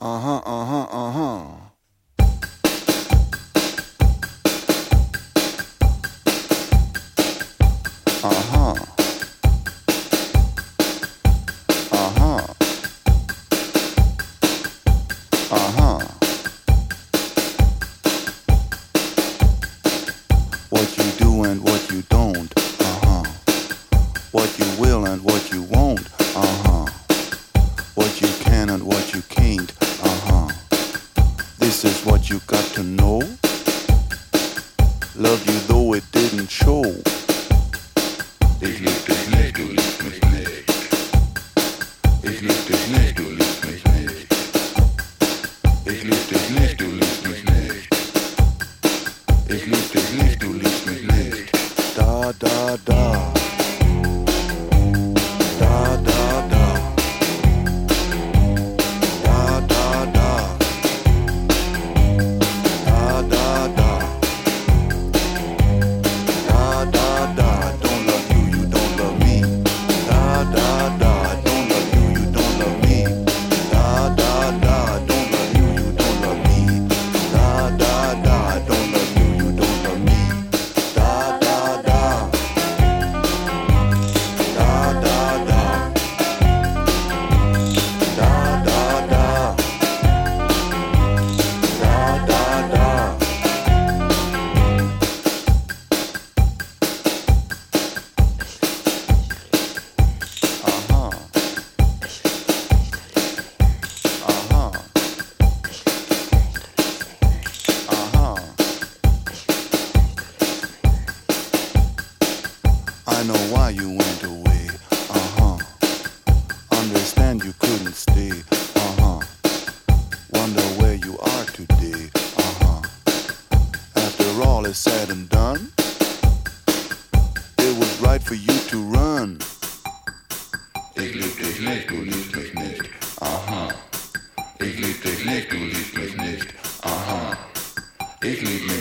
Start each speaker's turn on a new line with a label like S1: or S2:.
S1: Uh-huh, uh-huh, uh-huh. Uh-huh. Uh-huh. Uh-huh. What you do and what you don't. Uh-huh. What you will and what you won't. Uh-huh. What you can and what you can't. Uh-huh. This is what you got to know. Love you though it didn't show. Ich lieb dich nicht, du liebst mich nicht. Ich lieb dich nicht, du liebst mich nicht. Ich lieb dich nicht, du liebst mich nicht. Ich lieb dich nicht, du liebst mich nicht. Da, da, da. Da, da, da. Da, da, da. Da, da, da. Da, da, da. Don't love you, you don't love me. Da, da, da. Don't love you, you don't love me. Da, da, da. Don't love you, you don't love me. Da, da, da. Don't love you, you don't love me. Da, da, da. Da, da, da. Da, da, da. Da, da, da. Uh-huh. Uh-huh. Uh-huh. I know why you went away. Uh-huh. Understand you couldn't stay. Uh-huh. Wonder where you are today. Uh-huh. After all is said and done, it was right for you to run. Ich lieb dich nicht, du liebst mich nicht. Aha. Ich lieb dich nicht, du liebst mich nicht. Aha. Ich lieb mich